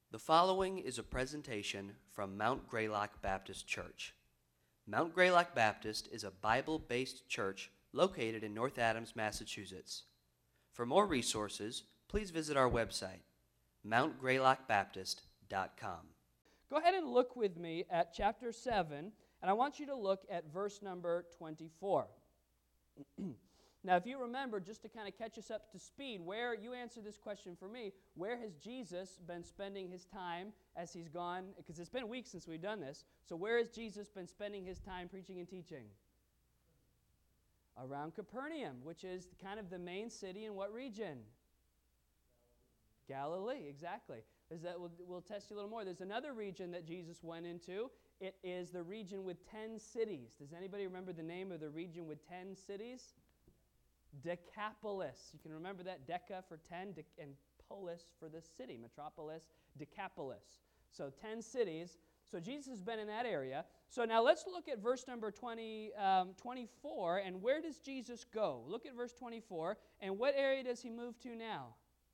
The following is a presentation from Mount Greylock Baptist Church. Mount Greylock Baptist is a Bible-based church located in North Adams, Massachusetts. For more resources, please visit our website, mountgreylockbaptist.com. Go ahead and look with me at chapter 7, and I want you to look at verse number 24. Now, if you remember, just to kind of catch us up to speed, where you answer this question for me, where has Jesus been spending his time as he's gone? Because it's been weeks since we've done this. So where has Jesus been spending his time preaching and teaching? Around Capernaum, which is kind of the main city in what region? Galilee, exactly. We'll test you a little more. There's another region that Jesus went into. It is the region with 10 cities. Does anybody remember the name of the region with 10 cities? Decapolis. You can remember that, Deca for 10, and polis for the city, metropolis, Decapolis. So 10 cities. So Jesus has been in that area. So now let's look at verse number 24, and where does Jesus go? Look at verse 24, and what area does he move to now?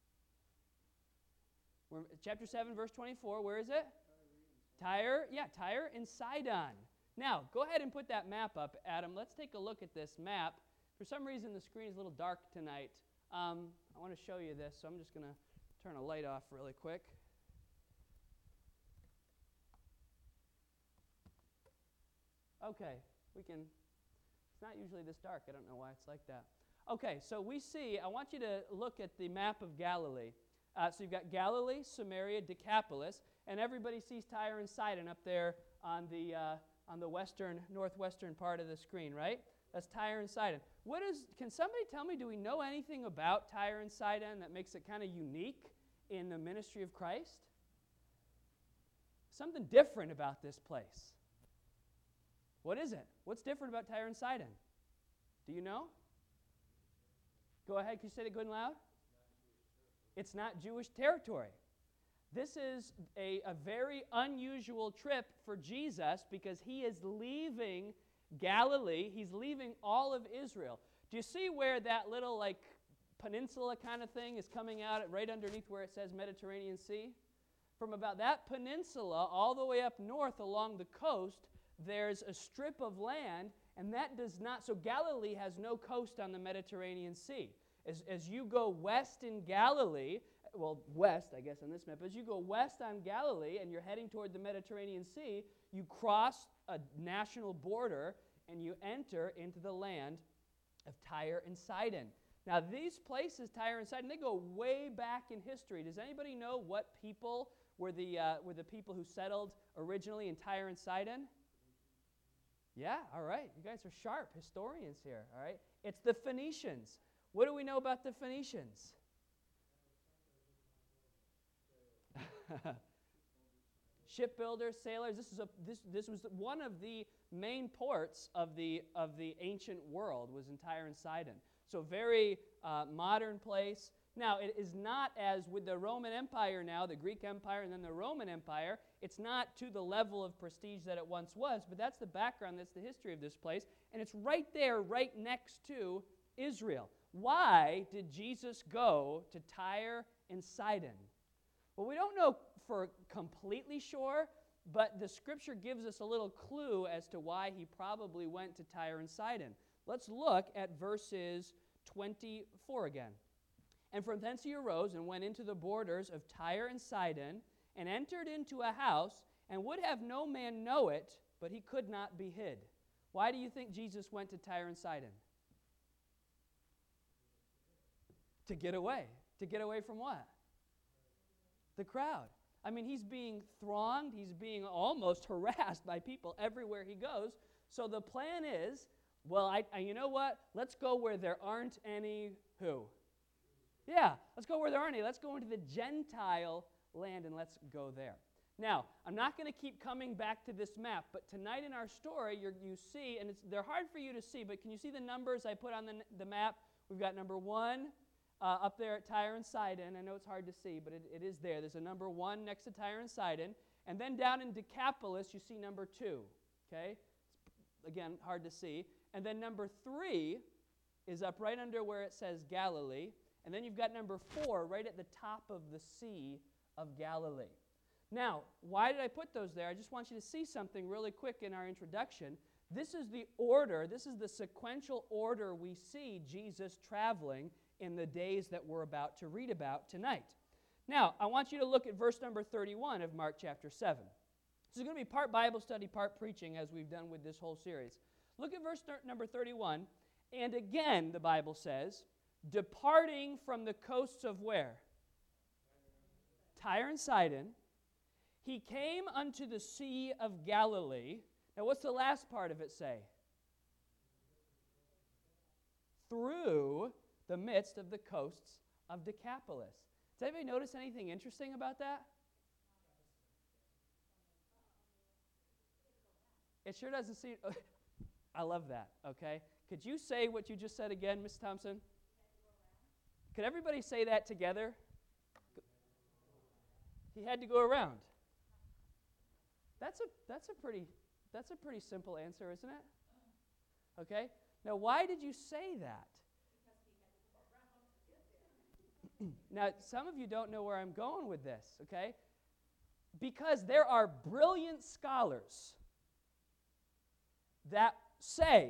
Chapter 7, verse 24, where is it? Tyre and Sidon. Now, go ahead and put that map up, Adam. Let's take a look at this map. For some reason, the screen is a little dark tonight. I want to show you this, so I'm just going to turn a light off really quick. Okay, it's not usually this dark. I don't know why it's like that. Okay, so I want you to look at the map of Galilee. So you've got Galilee, Samaria, Decapolis, and everybody sees Tyre and Sidon up there on the northwestern part of the screen, right? That's Tyre and Sidon. Can somebody tell me, do we know anything about Tyre and Sidon that makes it kind of unique in the ministry of Christ? Something different about this place. What is it? What's different about Tyre and Sidon? Do you know? Go ahead, can you say it good and loud? It's not Jewish territory. This is a very unusual trip for Jesus because he is leaving Galilee. He's leaving all of Israel. Do you see where that little peninsula kind of thing is coming out right underneath where it says Mediterranean Sea? From about that peninsula all the way up north along the coast, there's a strip of land, and that does not, so Galilee has no coast on the Mediterranean Sea. As you go west in Galilee, well, west, I guess, on this map, as you go west on Galilee and you're heading toward the Mediterranean Sea, you cross a national border and you enter into the land of Tyre and Sidon. Now, these places, Tyre and Sidon, they go way back in history. Does anybody know what people were the people who settled originally in Tyre and Sidon? Yeah, all right. You guys are sharp historians here, all right? It's the Phoenicians. What do we know about the Phoenicians? Shipbuilders, sailors. This was one of the main ports of the ancient world, was in Tyre and Sidon. So very modern place. Now, it is not as with the Roman Empire now, the Greek Empire and then the Roman Empire, it's not to the level of prestige that it once was, but that's the background, that's the history of this place, and it's right there, right next to Israel. Why did Jesus go to Tyre and Sidon? Well, we don't know for completely sure, but the Scripture gives us a little clue as to why he probably went to Tyre and Sidon. Let's look at verses 24 again. And from thence he arose and went into the borders of Tyre and Sidon, and entered into a house, and would have no man know it, but he could not be hid. Why do you think Jesus went to Tyre and Sidon? To get away. To get away from what? The crowd. I mean, he's being thronged. He's being almost harassed by people everywhere he goes. So the plan is, well, you know what? Let's go where there aren't any who? Yeah, let's go where there aren't any. Let's go into the Gentile land and let's go there. Now, I'm not going to keep coming back to this map, but tonight in our story, you see, and they're hard for you to see, but can you see the numbers I put on the map? We've got number 1 up there at Tyre and Sidon. I know it's hard to see, but it is there. There's a number 1 next to Tyre and Sidon. And then down in Decapolis, you see number 2. Okay? It's, again, hard to see. And then number 3 is up right under where it says Galilee. And then you've got number 4 right at the top of the Sea of Galilee. Now, why did I put those there? I just want you to see something really quick in our introduction. This is the order, this is the sequential order we see Jesus traveling in the days that we're about to read about tonight. Now, I want you to look at verse number 31 of Mark chapter 7. This is going to be part Bible study, part preaching, as we've done with this whole series. Look at verse number 31. And again, the Bible says, departing from the coasts of where? Tyre and Sidon, he came unto the Sea of Galilee. Now, what's the last part of it say? Through the midst of the coasts of Decapolis. Does anybody notice anything interesting about that? It sure doesn't seem... I love that, okay? Could you say what you just said again, Ms. Thompson? Could everybody say that together? He had to go around. That's a pretty simple answer, isn't it? Okay? Now, why did you say that? Now, some of you don't know where I'm going with this, okay? Because there are brilliant scholars that say,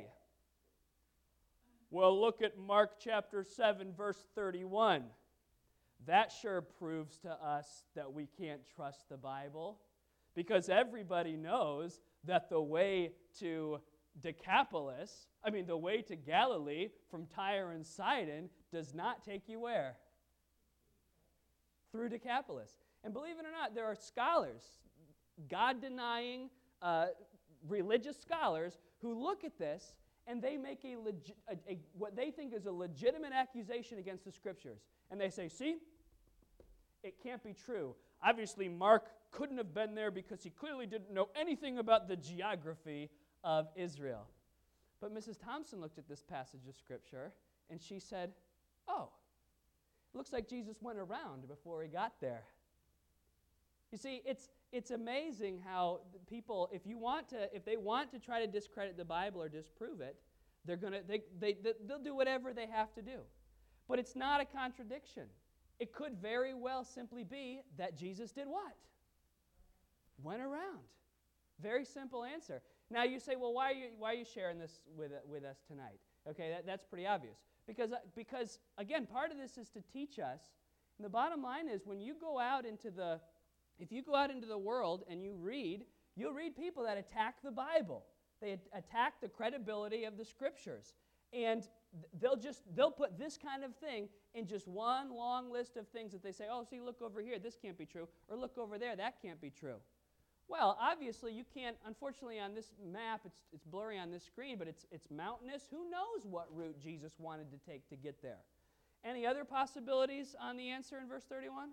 well, look at Mark chapter 7, verse 31. That sure proves to us that we can't trust the Bible, because everybody knows that the way to Decapolis, the way to Galilee from Tyre and Sidon does not take you where? Through Decapolis. And believe it or not, there are scholars, God-denying religious scholars, who look at this and they make what they think is a legitimate accusation against the Scriptures. And they say, see, it can't be true. Obviously, Mark couldn't have been there because he clearly didn't know anything about the geography of Israel. But Mrs. Thompson looked at this passage of Scripture and she said, oh, it looks like Jesus went around before he got there. You see, it's amazing how people, if they want to try to discredit the Bible or disprove it, they'll do whatever they have to do. But it's not a contradiction. It could very well simply be that Jesus did what? Went around. Very simple answer. Now you say, well, why are you sharing this with us tonight? Okay, that's pretty obvious. Because again, part of this is to teach us. And the bottom line is, when you go out into the world and you'll read people that attack the Bible. They attack the credibility of the Scriptures. And they'll put this kind of thing in just one long list of things that they say, oh, see, look over here, this can't be true, or look over there, that can't be true. Well, obviously you can't, unfortunately on this map, it's blurry on this screen, but it's mountainous. Who knows what route Jesus wanted to take to get there? Any other possibilities on the answer in verse 31?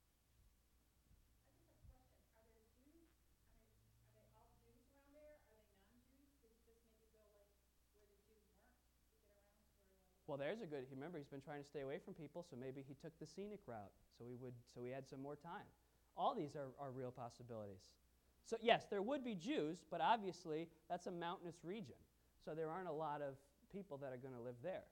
Well, there's a good, remember, he's been trying to stay away from people, so maybe he took the scenic route, so he had some more time. All these are real possibilities. So yes, there would be Jews, but obviously that's a mountainous region, so there aren't a lot of people that are going to live there.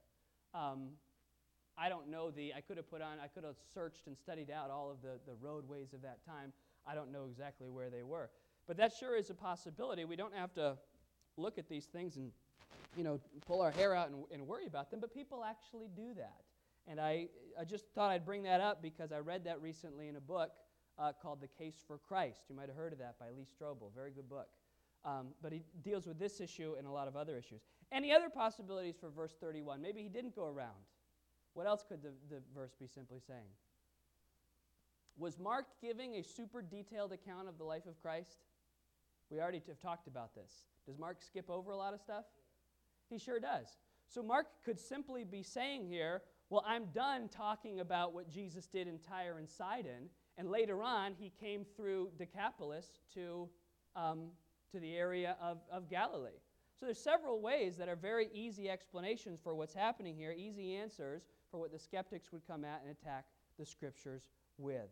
I don't know I could have searched and studied out all of the roadways of that time. I don't know exactly where they were. But that sure is a possibility. We don't have to look at these things and pull our hair out and worry about them, but people actually do that. And I just thought I'd bring that up because I read that recently in a book called The Case for Christ. You might have heard of that by Lee Strobel. Very good book. But he deals with this issue and a lot of other issues. Any other possibilities for verse 31? Maybe he didn't go around. What else could the verse be simply saying? Was Mark giving a super detailed account of the life of Christ? We already have talked about this. Does Mark skip over a lot of stuff? He sure does. So Mark could simply be saying here, well, I'm done talking about what Jesus did in Tyre and Sidon, and later on he came through Decapolis to the area of Galilee. So there's several ways that are very easy explanations for what's happening here, easy answers for what the skeptics would come at and attack the Scriptures with.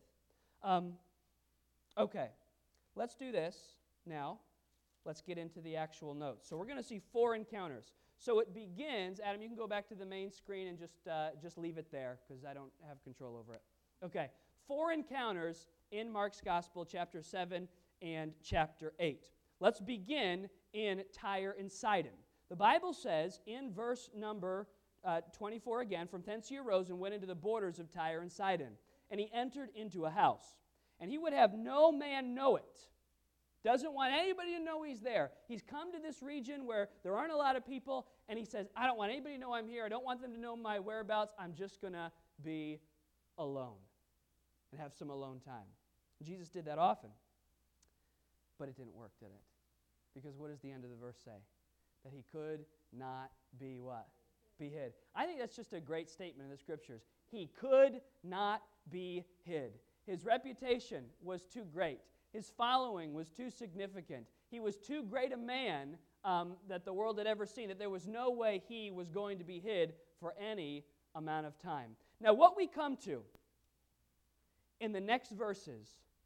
Okay, let's do this now. Let's get into the actual notes. So we're going to see 4 encounters. So it begins, Adam, you can go back to the main screen and just leave it there because I don't have control over it. Okay, 4 encounters in Mark's Gospel, chapter 7 and chapter 8. Let's begin in Tyre and Sidon. The Bible says in verse number 24 again, "From thence he arose and went into the borders of Tyre and Sidon. And he entered into a house. And he would have no man know it." Doesn't want anybody to know he's there. He's come to this region where there aren't a lot of people, and he says, I don't want anybody to know I'm here. I don't want them to know my whereabouts. I'm just going to be alone and have some alone time. Jesus did that often. But it didn't work, did it? Because what does the end of the verse say? That he could not be what? Be hid. I think that's just a great statement in the Scriptures. He could not be hid. His reputation was too great. His following was too significant. He was too great a man that the world had ever seen, that there was no way he was going to be hid for any amount of time. Now, what we come to in the next verses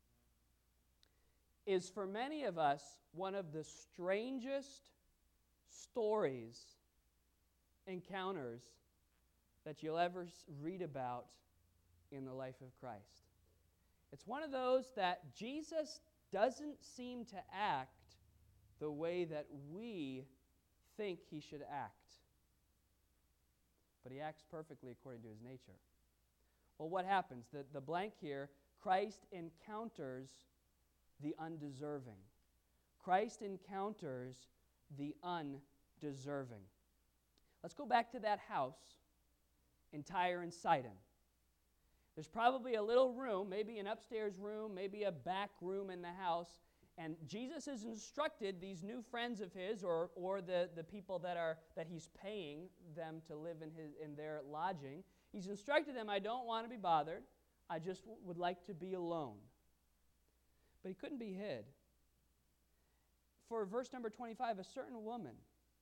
is, for many of us, one of the strangest stories, encounters that you'll ever read about in the life of Christ. It's one of those that Jesus doesn't seem to act the way that we think he should act. But he acts perfectly according to his nature. Well, what happens? The blank here, Christ encounters the undeserving. Christ encounters the undeserving. Let's go back to that house in Tyre and Sidon. There's probably a little room, maybe an upstairs room, maybe a back room in the house, and Jesus has instructed these new friends of his, or the people that he's paying them to live in their lodging. He's instructed them, I don't want to be bothered. I just would like to be alone. But he couldn't be hid. For verse number 25, a certain woman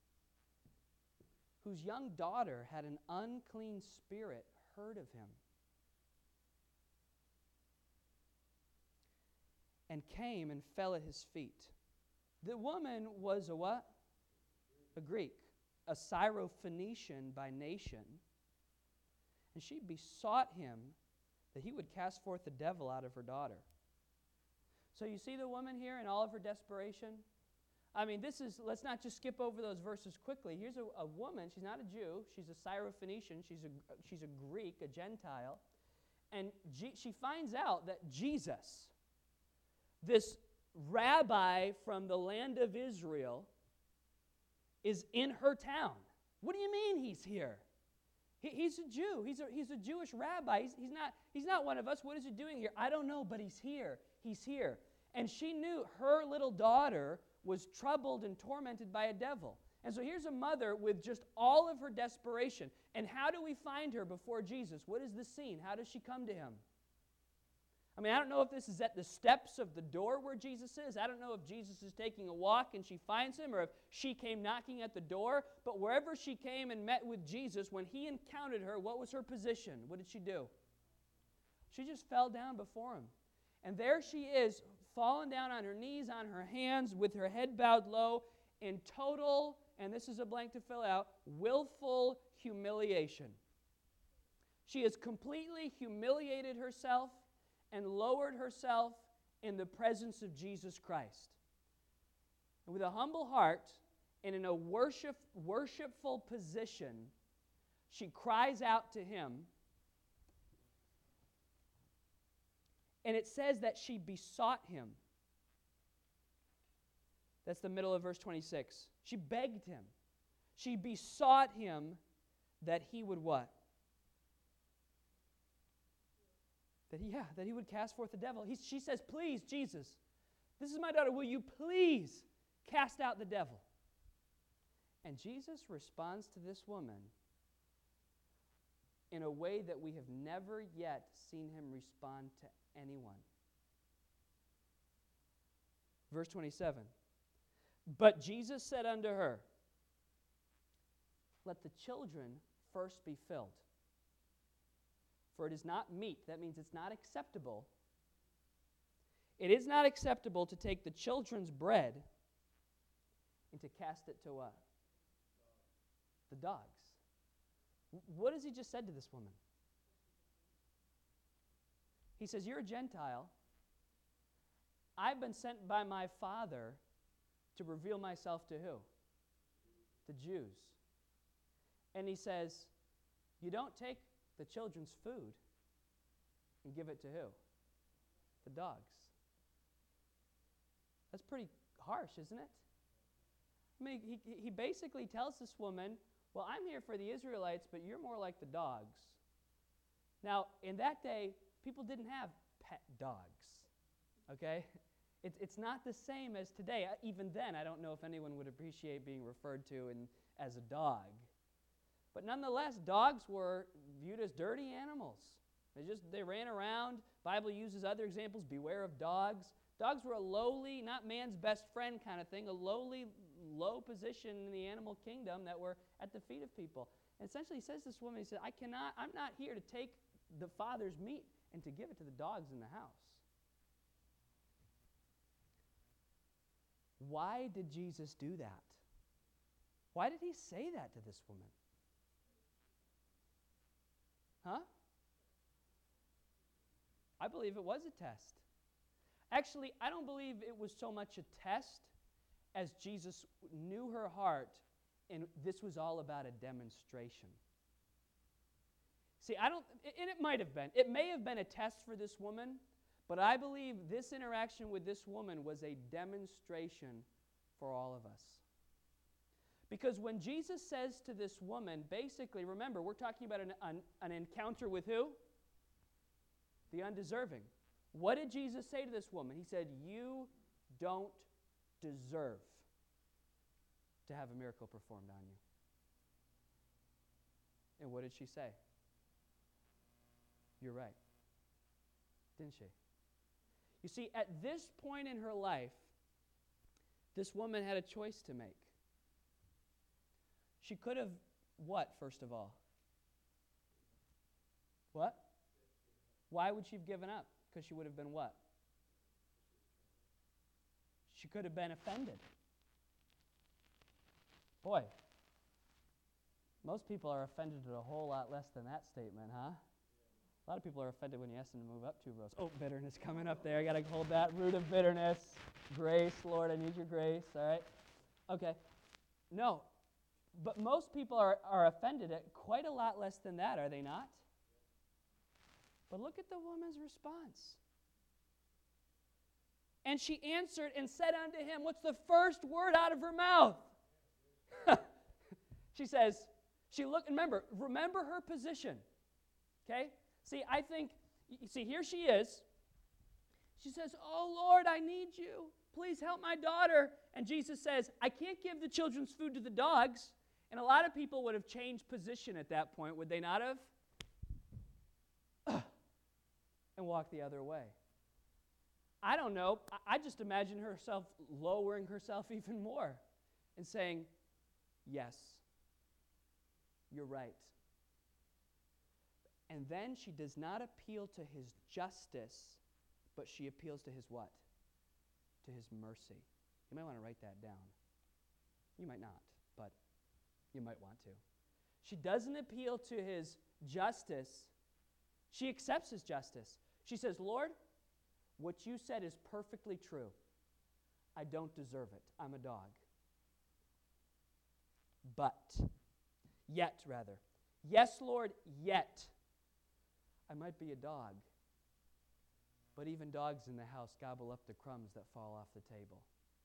whose young daughter had an unclean spirit heard of him, and came and fell at his feet. The woman was a what? A Greek, a Syrophoenician by nation. And she besought him that he would cast forth the devil out of her daughter. So you see the woman here in all of her desperation? I mean, let's not just skip over those verses quickly. Here's a woman, she's not a Jew, she's a Syrophoenician, she's a Greek, a Gentile. And she finds out that Jesus, this rabbi from the land of Israel, is in her town. What do you mean he's here? He's a Jew. He's a Jewish rabbi. He's not one of us. What is he doing here? I don't know, but he's here. He's here. And she knew her little daughter was troubled and tormented by a devil. And so here's a mother with just all of her desperation. And how do we find her before Jesus? What is the scene? How does she come to him? I mean, I don't know if this is at the steps of the door where Jesus is. I don't know if Jesus is taking a walk and she finds him, or if she came knocking at the door. But wherever she came and met with Jesus, when he encountered her, what was her position? What did she do? She just fell down before him. And there she is, fallen down on her knees, on her hands, with her head bowed low, in total, and this is a blank to fill out, willful humiliation. She has completely humiliated herself and lowered herself in the presence of Jesus Christ. And with a humble heart and in a worshipful position, she cries out to him. And it says that she besought him. That's the middle of verse 26. She begged him. She besought him that he would what? That he would cast forth the devil. She says, please, Jesus, this is my daughter. Will you please cast out the devil? And Jesus responds to this woman in a way that we have never yet seen him respond to anyone. Verse 27. But Jesus said unto her, let the children first be filled. For it is not meet. That means it's not acceptable. It is not acceptable to take the children's bread and to cast it to what? The dogs. What has he just said to this woman? He says, you're a Gentile. I've been sent by my Father to reveal myself to who? The Jews. And he says, you don't take the children's food and give it to who? The dogs. That's pretty harsh, isn't it? I mean, he basically tells this woman, well, I'm here for the Israelites, but you're more like the dogs. Now, in that day, people didn't have pet dogs, okay? It's not the same as today. Even then, I don't know if anyone would appreciate being referred to as a dog. But nonetheless, dogs were viewed as dirty animals. They ran around. Bible uses other examples. Beware of dogs. Dogs were a lowly, not man's best friend kind of thing, a lowly, low position in the animal kingdom that were at the feet of people. And essentially, he says to this woman, he said, I'm not here to take the Father's meat and to give it to the dogs in the house. Why did Jesus do that? Why did he say that to this woman? Huh? I believe it was a test. Actually, I don't believe it was so much a test as Jesus knew her heart, and this was all about a demonstration. See, and it might have been. It may have been a test for this woman, but I believe this interaction with this woman was a demonstration for all of us. Because when Jesus says to this woman, basically, remember, we're talking about an encounter with who? The undeserving. What did Jesus say to this woman? He said, you don't deserve to have a miracle performed on you. And what did she say? You're right. Didn't she? You see, at this point in her life, this woman had a choice to make. She could have what, first of all? What? Why would she have given up? Because she would have been what? She could have been offended. Boy, most people are offended at a whole lot less than that statement, huh? A lot of people are offended when you ask them to move up 2 rows. Oh, bitterness coming up there. I got to hold that root of bitterness. Grace, Lord, I need your grace. All right? Okay. No. But most people are offended at quite a lot less than that, are they not? But look at the woman's response. And she answered and said unto him, what's the first word out of her mouth? She says, remember her position. Okay? See, here she is. She says, oh, Lord, I need you. Please help my daughter. And Jesus says, I can't give the children's food to the dogs. And a lot of people would have changed position at that point, would they not have? And walked the other way. I don't know. I just imagine herself lowering herself even more and saying, yes, you're right. And then she does not appeal to his justice, but she appeals to his what? To his mercy. You might want to write that down. You might not, but you might want to. She doesn't appeal to his justice. She accepts his justice. She says, Lord, what you said is perfectly true. I don't deserve it. I'm a dog. Yet, yes, Lord, yet I might be a dog. But even dogs in the house gobble up the crumbs that fall off the table.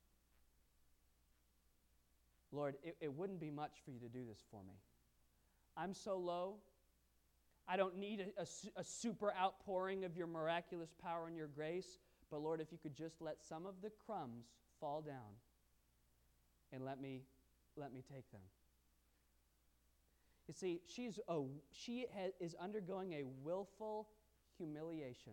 Lord, it wouldn't be much for you to do this for me. I'm so low. I don't need a super outpouring of your miraculous power and your grace. But Lord, if you could just let some of the crumbs fall down and let me take them. You see, she is undergoing a willful humiliation.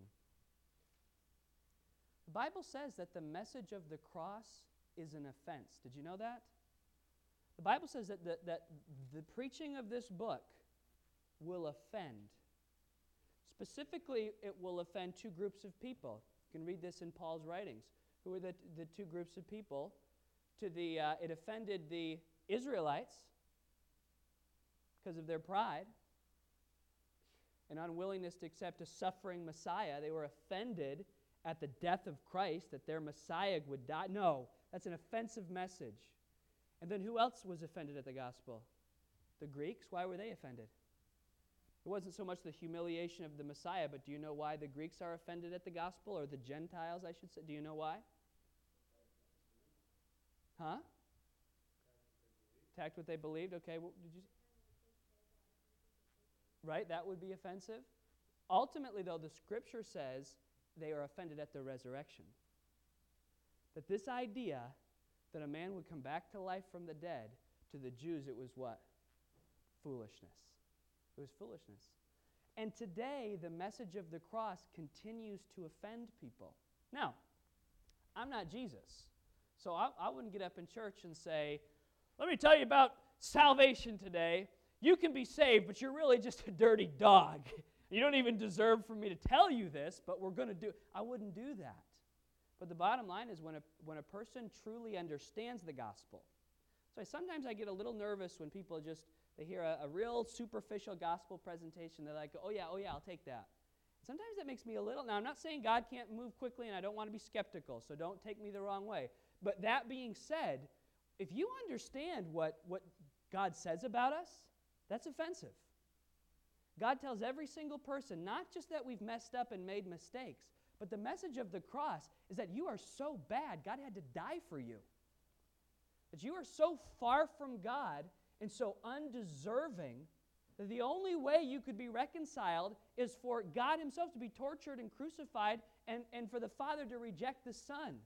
The Bible says that the message of the cross is an offense. Did you know that? The Bible says that the preaching of this book will offend. Specifically, it will offend 2 groups of people. You can read this in Paul's writings. Who are the 2 groups of people? It offended the Israelites because of their pride and unwillingness to accept a suffering Messiah. They were offended at the death of Christ, that their Messiah would die. No, that's an offensive message. And then who else was offended at the gospel? The Greeks. Why were they offended? It wasn't so much the humiliation of the Messiah, but do you know why the Greeks are offended at the gospel, or the Gentiles, I should say? Do you know why? Huh? Attacked what they believed. Okay, what did you? Right, that would be offensive. Ultimately, though, the Scripture says they are offended at the resurrection. That this idea that a man would come back to life from the dead, to the Jews, it was what? Foolishness. It was foolishness. And today, the message of the cross continues to offend people. Now, I'm not Jesus, so I wouldn't get up in church and say, let me tell you about salvation today. You can be saved, but you're really just a dirty dog. You don't even deserve for me to tell you this, but we're going to do it. I wouldn't do that. But the bottom line is when a person truly understands the gospel. So sometimes I get a little nervous when people they hear a real superficial gospel presentation. They're like, oh yeah, I'll take that. Sometimes that makes me a little, now I'm not saying God can't move quickly and I don't want to be skeptical, so don't take me the wrong way. But that being said, if you understand what God says about us, that's offensive. God tells every single person, not just that we've messed up and made mistakes, but the message of the cross is that you are so bad, God had to die for you. That you are so far from God and so undeserving that the only way you could be reconciled is for God himself to be tortured and crucified and for the Father to reject the Son.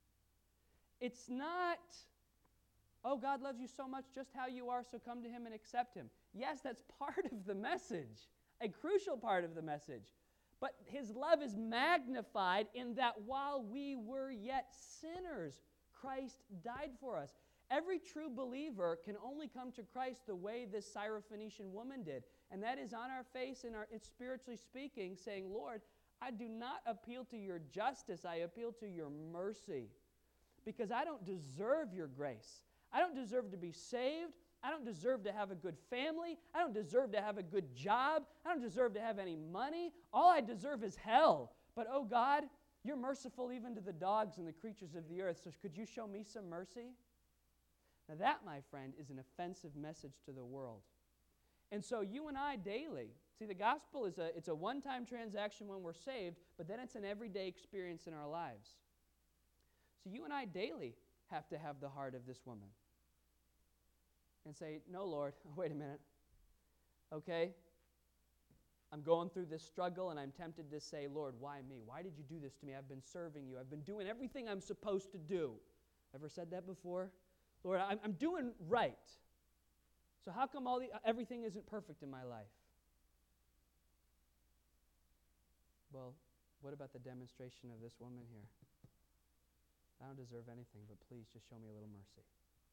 It's not, oh, God loves you so much just how you are, so come to him and accept him. Yes, that's part of the message, a crucial part of the message. But his love is magnified in that while we were yet sinners, Christ died for us. Every true believer can only come to Christ the way this Syrophoenician woman did. And that is on our face and spiritually speaking, saying, Lord, I do not appeal to your justice, I appeal to your mercy. Because I don't deserve your grace. I don't deserve to be saved. I don't deserve to have a good family. I don't deserve to have a good job. I don't deserve to have any money. All I deserve is hell. But, oh God, you're merciful even to the dogs and the creatures of the earth. So could you show me some mercy? Now that, my friend, is an offensive message to the world. And so you and I daily, see, the gospel it's a one-time transaction when we're saved, but then it's an everyday experience in our lives. So you and I daily have to have the heart of this woman. And say, no, Lord, wait a minute. Okay? I'm going through this struggle and I'm tempted to say, Lord, why me? Why did you do this to me? I've been serving you. I've been doing everything I'm supposed to do. Ever said that before? Lord, I'm doing right. So how come everything isn't perfect in my life? Well, what about the demonstration of this woman here? I don't deserve anything, but please just show me a little mercy.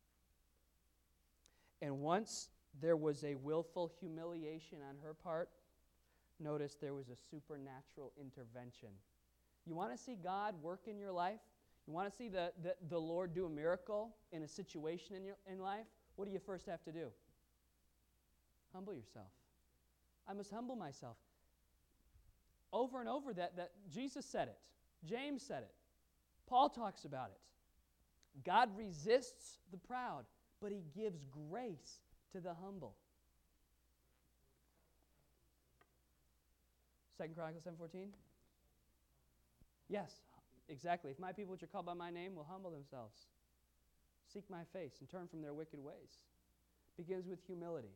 And once there was a willful humiliation on her part, notice there was a supernatural intervention. You want to see God work in your life? You want to see the Lord do a miracle in a situation in life? What do you first have to do? Humble yourself. I must humble myself. Over and over that Jesus said it. James said it. Paul talks about it. God resists the proud, but he gives grace to the humble. 2 Chronicles 7:14? Yes, exactly. If my people which are called by my name will humble themselves, seek my face, and turn from their wicked ways. Begins with humility.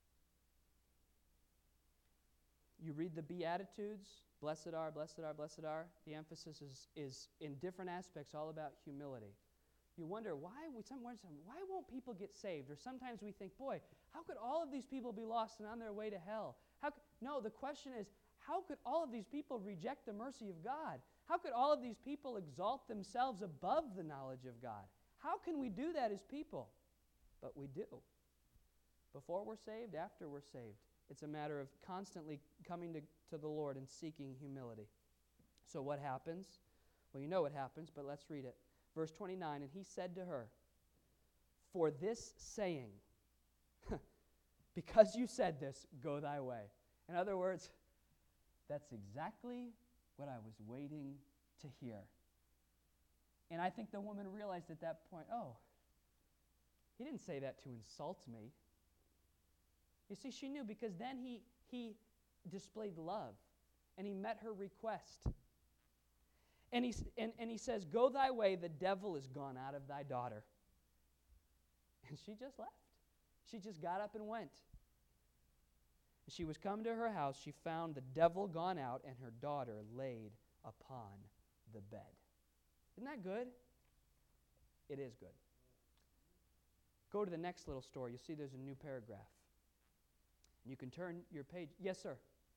You read the Beatitudes, blessed are, blessed are, blessed are. The emphasis is in different aspects all about humility. You wonder, why won't people get saved? Or sometimes we think, boy, how could all of these people be lost and on their way to hell? No, the question is, how could all of these people reject the mercy of God? How could all of these people exalt themselves above the knowledge of God? How can we do that as people? But we do. Before we're saved, after we're saved. It's a matter of constantly coming to the Lord and seeking humility. So what happens? Well, you know what happens, but let's read it. Verse 29, and he said to her, for this saying, because you said this, go thy way. In other words, that's exactly what I was waiting to hear. And I think the woman realized at that point, oh, he didn't say that to insult me. You see, she knew, because then he displayed love, and he met her request. And he says, "Go thy way, the devil is gone out of thy daughter." And she just left. She just got up and went. She was come to her house. She found the devil gone out and her daughter laid upon the bed. Isn't that good? It is good. Go to the next little story. You'll see there's a new paragraph. You can turn your page. Yes, sir.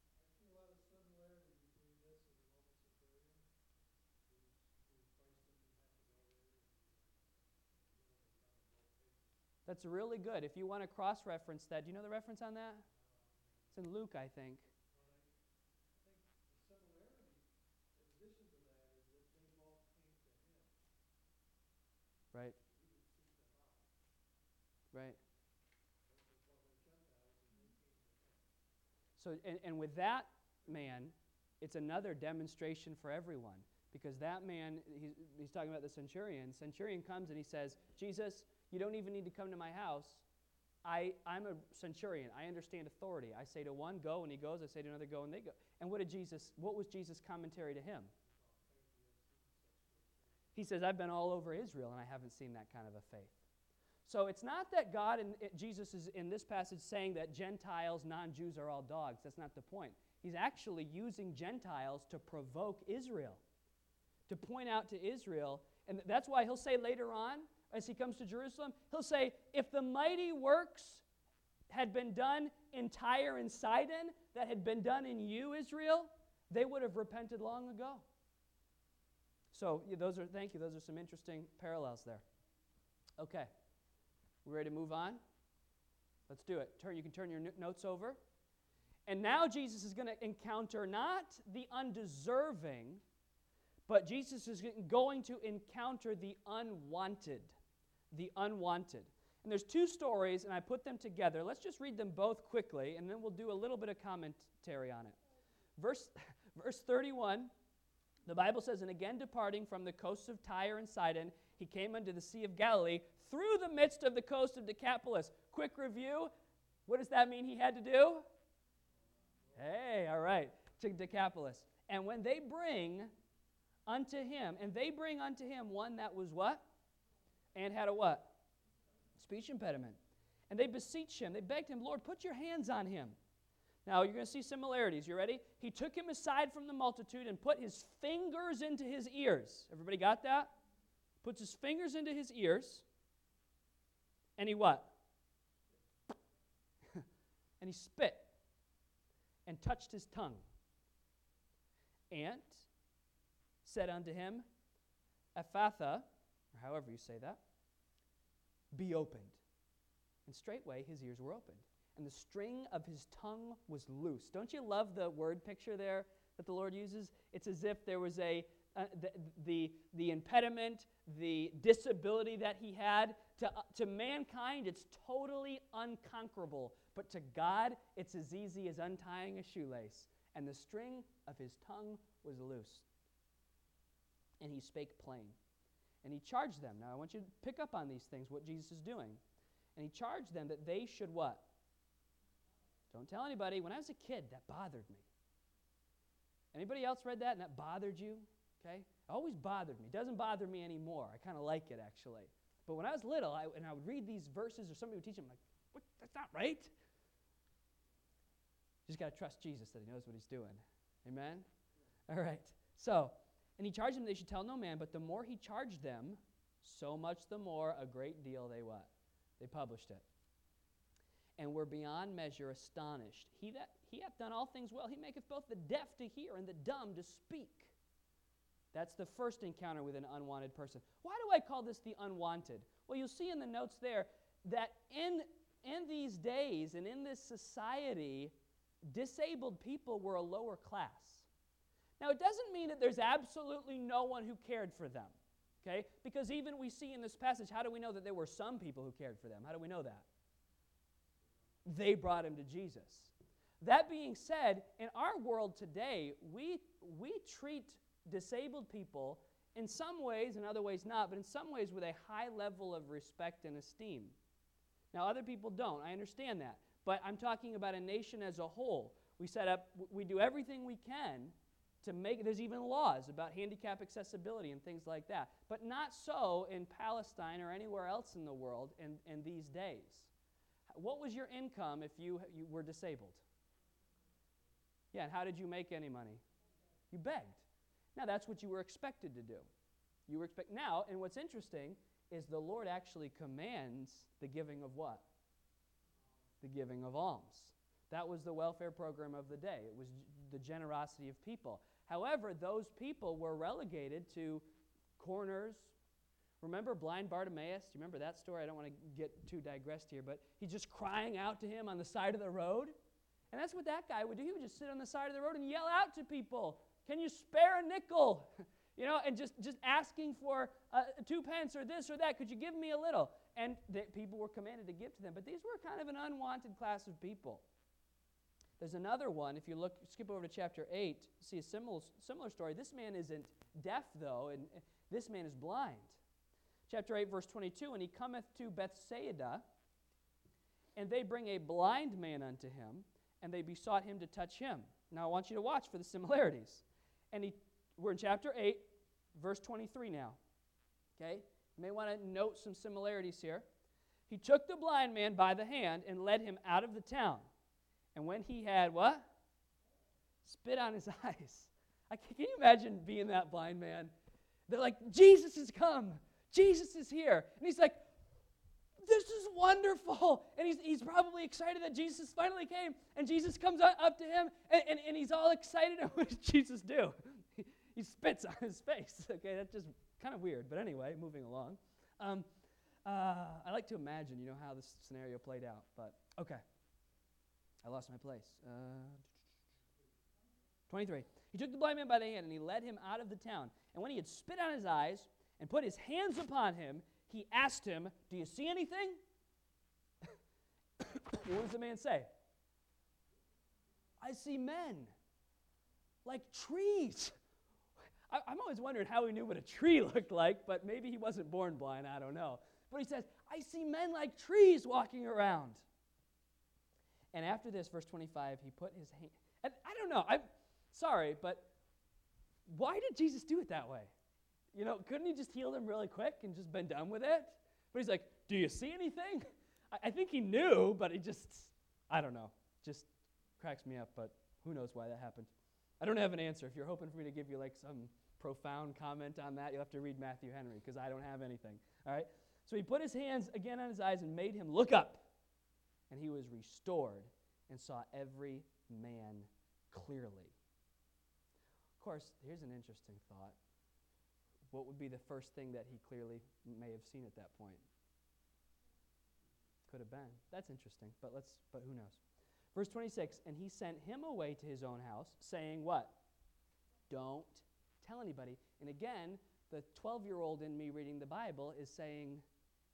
That's really good. If you want to cross-reference that, do you know the reference on that? It's in Luke, I think. Right. Right. So, and with that man, it's another demonstration for everyone. Because that man, he's talking about the centurion. Centurion comes and he says, "Jesus, you don't even need to come to my house. I'm a centurion. I understand authority. I say to one, go, and he goes. I say to another, go, and they go." And what was Jesus' commentary to him? He says, "I've been all over Israel, and I haven't seen that kind of a faith." So it's not that God and Jesus is in this passage saying that Gentiles, non-Jews are all dogs. That's not the point. He's actually using Gentiles to provoke Israel, to point out to Israel. And that's why he'll say later on, as he comes to Jerusalem, he'll say, if the mighty works had been done in Tyre and Sidon, that had been done in you, Israel, they would have repented long ago. So thank you. Those are some interesting parallels there. Okay. We ready to move on? Let's do it. You can turn your notes over. And now Jesus is going to encounter not the undeserving, but Jesus is going to encounter the unwanted. The unwanted. And there's two stories, and I put them together. Let's just read them both quickly, and then we'll do a little bit of commentary on it. Verse 31, the Bible says, "And again departing from the coasts of Tyre and Sidon, he came unto the Sea of Galilee, through the midst of the coast of Decapolis." Quick review. What does that mean he had to do? Hey, all right. To Decapolis. "And when they bring unto him," and they bring unto him one that was what? And had a what? Speech impediment. "And they beseech him," they begged him, "Lord, put your hands on him." Now, you're going to see similarities. You ready? "He took him aside from the multitude and put his fingers into his ears." Everybody got that? Puts his fingers into his ears. And he what? And he spit and touched his tongue. And said unto him, "Ephphatha," or however you say that, "be opened." And straightway his ears were opened, and the string of his tongue was loose. Don't you love the word picture there that the Lord uses? It's as if there was the impediment, the disability that he had. To mankind, it's totally unconquerable. But to God, it's as easy as untying a shoelace. And the string of his tongue was loosed. And he spake plain. And he charged them. Now, I want you to pick up on these things, what Jesus is doing. And he charged them that they should what? Don't tell anybody. When I was a kid, that bothered me. Anybody else read that and that bothered you? Okay? It always bothered me. It doesn't bother me anymore. I kind of like it, actually. But when I was little, I would read these verses, or somebody would teach them, like, what? That's not right. You just got to trust Jesus that he knows what he's doing. Amen? All right. So, and he charged them they should tell no man, but the more he charged them, so much the more a great deal they what? They published it. And were beyond measure astonished. He hath done all things well. He maketh both the deaf to hear and the dumb to speak. That's the first encounter with an unwanted person. Why do I call this the unwanted? Well, you'll see in the notes there that in these days and in this society, disabled people were a lower class. Now, it doesn't mean that there's absolutely no one who cared for them, okay? Because even we see in this passage, how do we know that there were some people who cared for them? How do we know that? They brought him to Jesus. That being said, in our world today, we treat disabled people in some ways, in other ways not, but in some ways with a high level of respect and esteem. Now, other people don't. I understand that. But I'm talking about a nation as a whole. We do everything we can to make, there's even laws about handicap accessibility and things like that. But not so in Palestine or anywhere else in the world in these days. What was your income if you were disabled? Yeah, and how did you make any money? You begged. Now, that's what you were expected to do. Now, and what's interesting is the Lord actually commands the giving of what? The giving of alms. That was the welfare program of the day. It was the generosity of people. However, those people were relegated to corners. Remember blind Bartimaeus? Do you remember that story? I don't want to get too digressed here, but he's just crying out to him on the side of the road. And that's what that guy would do. He would just sit on the side of the road and yell out to people, "Can you spare a nickel?" And just asking for 2 pence or this or that. Could you give me a little? And people were commanded to give to them. But these were kind of an unwanted class of people. There's another one. If you skip over to chapter 8, see a similar story. This man isn't deaf, though, and this man is blind. Chapter 8, verse 22, "And he cometh to Bethsaida, and they bring a blind man unto him, and they besought him to touch him." Now, I want you to watch for the similarities. And we're in chapter 8, verse 23 now. Okay? You may want to note some similarities here. "He took the blind man by the hand and led him out of the town. And when he had," what? "Spit on his eyes." Can you imagine being that blind man? They're like, "Jesus has come. Jesus is here." And he's like, "This is wonderful." And he's probably excited that Jesus finally came. And Jesus comes up to him, and he's all excited. And what does Jesus do? He spits on his face. Okay, that's just kind of weird. But anyway, moving along. I like to imagine, how this scenario played out. But, okay. I lost my place. 23. "He took the blind man by the hand, and he led him out of the town. And when he had spit on his eyes and put his hands upon him, he asked him, 'Do you see anything?'" What does the man say? "I see men, like trees." I'm always wondering how he knew what a tree looked like, but maybe he wasn't born blind, I don't know. But he says, "I see men like trees walking around." And after this, verse 25, he put his hand, and I don't know, I'm sorry, but why did Jesus do it that way? Couldn't he just heal them really quick and just been done with it? But he's like, "Do you see anything?" I think he knew, but I don't know, just cracks me up, but who knows why that happened. I don't have an answer. If you're hoping for me to give you some profound comment on that, you'll have to read Matthew Henry, because I don't have anything. All right? So he put his hands again on his eyes and made him look up. And he was restored and saw every man clearly. Of course, here's an interesting thought. What would be the first thing that he clearly may have seen at that point? Could have been. That's interesting, but who knows? Verse 26, "And he sent him away to his own house, saying," what? "Don't tell anybody." And again, the 12-year-old in me reading the Bible is saying,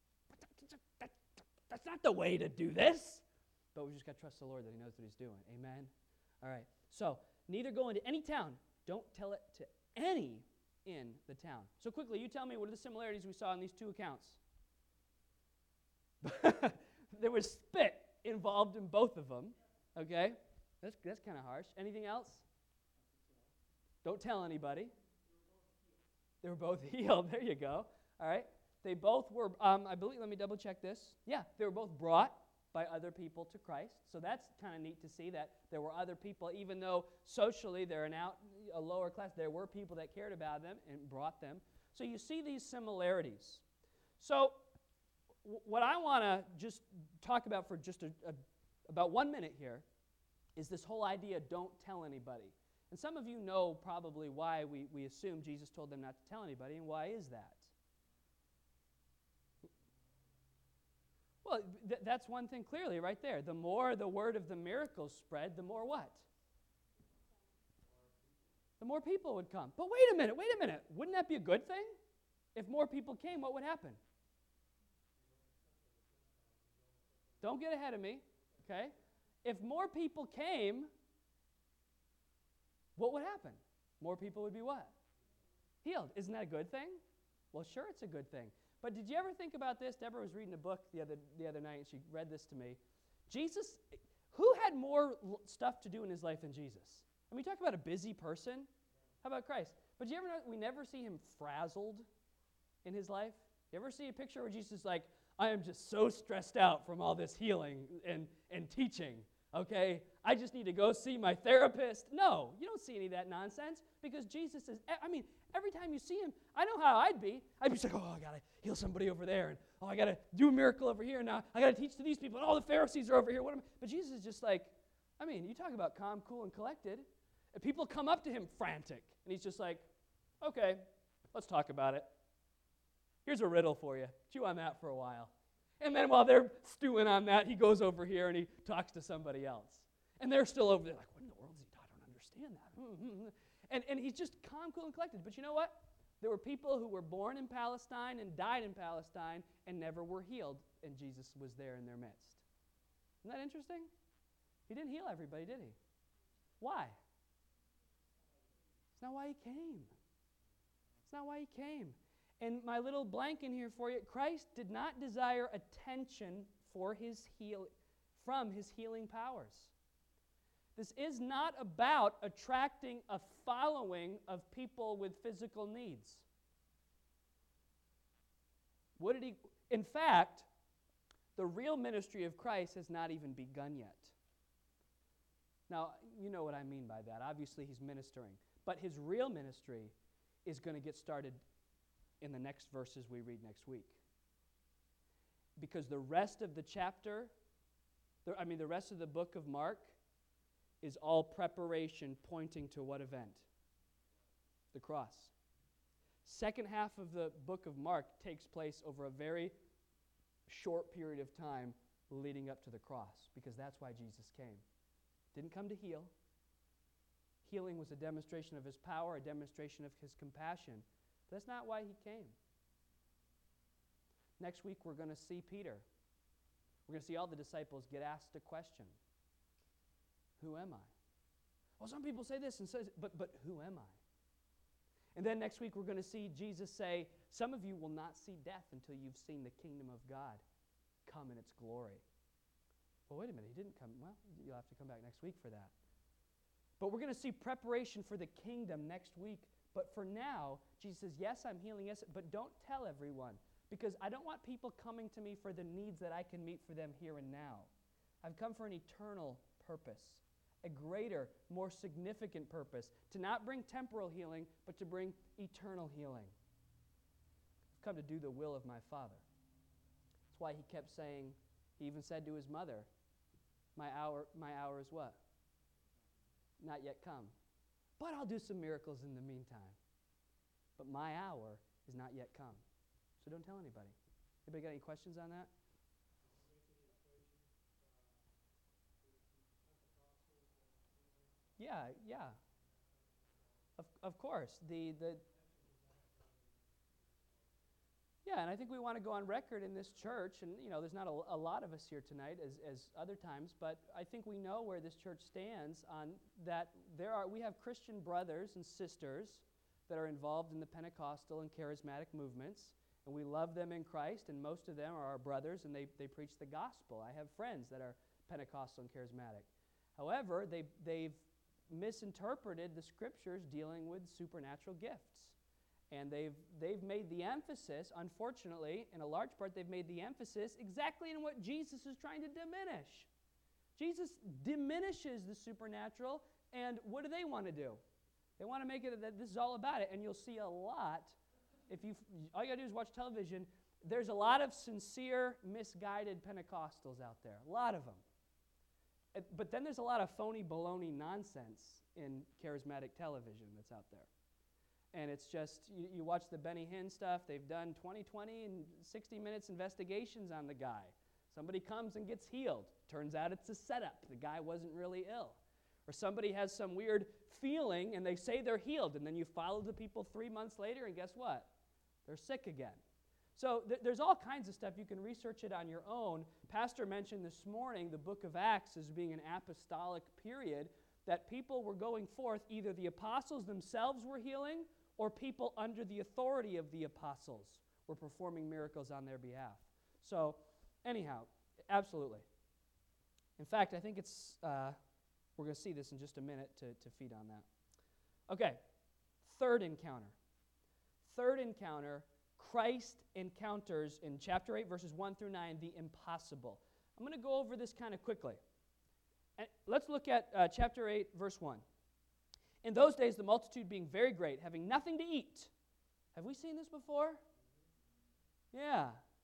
that's not the way to do this. But we just got to trust the Lord that he knows what he's doing. Amen? All right. So, "Neither go into any town. Don't tell it to any in the town." So quickly, you tell me, what are the similarities we saw in these two accounts? There was spit involved in both of them. Okay? That's kind of harsh. Anything else? Don't tell anybody. They were both healed. There you go. All right. They both were, I believe, let me double check this. Yeah, they were both brought by other people to Christ. So that's kind of neat to see that there were other people, even though socially they're a lower class, there were people that cared about them and brought them. So you see these similarities. So what I want to just talk about for just about 1 minute here is this whole idea, don't tell anybody. And some of you know probably why we assume Jesus told them not to tell anybody, and why is that? Well, that's one thing clearly right there. The more the word of the miracles spread, the more what? The more people would come. But wait a minute. Wouldn't that be a good thing? If more people came, what would happen? Don't get ahead of me, okay? If more people came, what would happen? More people would be what? Healed. Isn't that a good thing? Well, sure, it's a good thing. But did you ever think about this? Deborah was reading a book the other night, and she read this to me. Jesus, who had more stuff to do in his life than Jesus? I mean, talk about a busy person. How about Christ? But do you ever know we never see him frazzled in his life? You ever see a picture where Jesus is like, I am just so stressed out from all this healing and teaching, okay? I just need to go see my therapist. No, you don't see any of that nonsense because Jesus is, I mean, every time you see him, I know how I'd be. I'd be like, oh, I got to heal somebody over there, and oh, I got to do a miracle over here, and now I got to teach to these people, and all the Pharisees are over here. But Jesus is just like, I mean, you talk about calm, cool, and collected. And people come up to him frantic, and he's just like, okay, let's talk about it. Here's a riddle for you. Chew on that for a while. And then while they're stewing on that, he goes over here and he talks to somebody else. And they're still over there like, what in the world is he talking? I don't understand that. And he's just calm, cool, and collected. But you know what? There were people who were born in Palestine and died in Palestine and never were healed, and Jesus was there in their midst. Isn't that interesting? He didn't heal everybody, did he? Why? It's not why he came. It's not why he came. And my little blank in here for you, Christ did not desire attention from his healing powers. This is not about attracting a following of people with physical needs. In fact, the real ministry of Christ has not even begun yet. Now, you know what I mean by that. Obviously, he's ministering. But his real ministry is going to get started in the next verses we read next week. Because the rest of the chapter, the rest of the book of Mark is all preparation pointing to what event? The cross. Second half of the book of Mark takes place over a very short period of time leading up to the cross, because that's why Jesus came. Didn't come to heal. Healing was a demonstration of his power, a demonstration of his compassion. But that's not why he came. Next week, we're going to see Peter. We're going to see all the disciples get asked a question. Who am I? Well, some people say this, and says, but who am I? And then next week, we're going to see Jesus say, some of you will not see death until you've seen the kingdom of God come in its glory. Well, wait a minute, he didn't come. Well, you'll have to come back next week for that. But we're going to see preparation for the kingdom next week. But for now, Jesus says, yes, I'm healing, yes, but don't tell everyone, because I don't want people coming to me for the needs that I can meet for them here and now. I've come for an eternal purpose, a greater, more significant purpose, to not bring temporal healing, but to bring eternal healing. I've come to do the will of my Father. That's why he kept saying, he even said to his mother, my hour is what? Not yet come. But I'll do some miracles in the meantime. But my hour is not yet come. So don't tell anybody. Anybody got any questions on that? Yeah. Of course. Yeah, and I think we want to go on record in this church, and there's not a lot of us here tonight as other times, but I think we know where this church stands on that. We have Christian brothers and sisters that are involved in the Pentecostal and charismatic movements, and we love them in Christ, and most of them are our brothers, and they preach the gospel. I have friends that are Pentecostal and charismatic. However, they've misinterpreted the scriptures dealing with supernatural gifts. And they've made the emphasis, unfortunately, in a large part, they've made the emphasis exactly in what Jesus is trying to diminish. Jesus diminishes the supernatural, and what do they want to do? They want to make it that this is all about it, and you'll see a lot. All you got to do is watch television. There's a lot of sincere, misguided Pentecostals out there, a lot of them. But then there's a lot of phony baloney nonsense in charismatic television that's out there. And it's just, you watch the Benny Hinn stuff, they've done 20 and 60 minutes investigations on the guy. Somebody comes and gets healed. Turns out it's a setup. The guy wasn't really ill. Or somebody has some weird feeling and they say they're healed, and then you follow the people 3 months later, and guess what? They're sick again. So there's all kinds of stuff. You can research it on your own. Pastor mentioned this morning the book of Acts as being an apostolic period, that people were going forth, either the apostles themselves were healing, or people under the authority of the apostles were performing miracles on their behalf. So, anyhow, absolutely. In fact, I think it's, we're going to see this in just a minute to feed on that. Okay, third encounter. Third encounter, Christ encounters in chapter 8, verses 1 through 9, the impossible. I'm going to go over this kind of quickly. And let's look at chapter 8, verse 1. In those days, the multitude being very great, having nothing to eat. Have we seen this before? Yeah.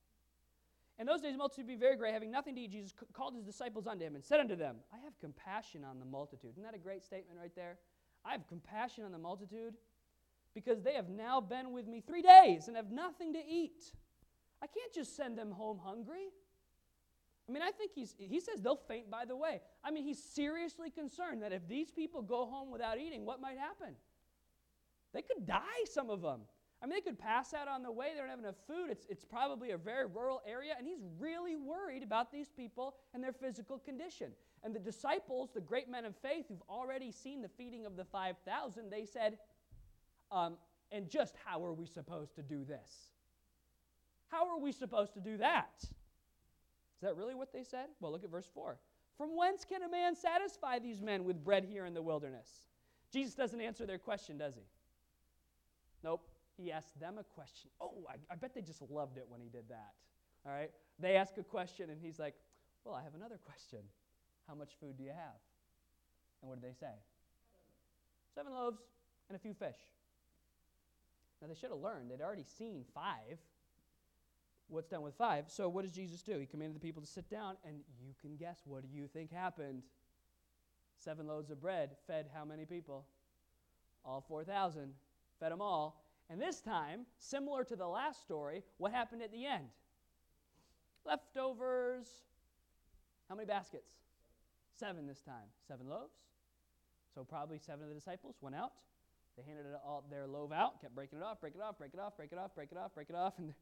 In those days, the multitude being very great, having nothing to eat, Jesus called his disciples unto him and said unto them, I have compassion on the multitude. Isn't that a great statement right there? I have compassion on the multitude because they have now been with me 3 days and have nothing to eat. I can't just send them home hungry. I mean, I think he says they'll faint by the way. I mean, he's seriously concerned that if these people go home without eating, what might happen? They could die, some of them. I mean, they could pass out on the way. They don't have enough food. It's probably a very rural area, and he's really worried about these people and their physical condition. And the disciples, the great men of faith who've already seen the feeding of the 5,000, they said, and just how are we supposed to do this? How are we supposed to do that? Is that really what they said? Well, look at verse 4. From whence can a man satisfy these men with bread here in the wilderness? Jesus doesn't answer their question, does he? Nope. He asked them a question. Oh, I bet they just loved it when he did that. All right? They ask a question, and he's like, well, I have another question. How much food do you have? And what did they say? 7 loaves and a few fish. Now, they should have learned. They'd already seen 5. What's done with 5? So what does Jesus do? He commanded the people to sit down, and you can guess, what do you think happened? 7 loaves of bread fed how many people? All 4,000. Fed them all. And this time, similar to the last story, what happened at the end? Leftovers. How many baskets? 7 this time. 7 loaves. So probably 7 of the disciples went out. They handed all their loaf out, kept breaking it off, break it off, break it off, break it off, break it off, break it off. And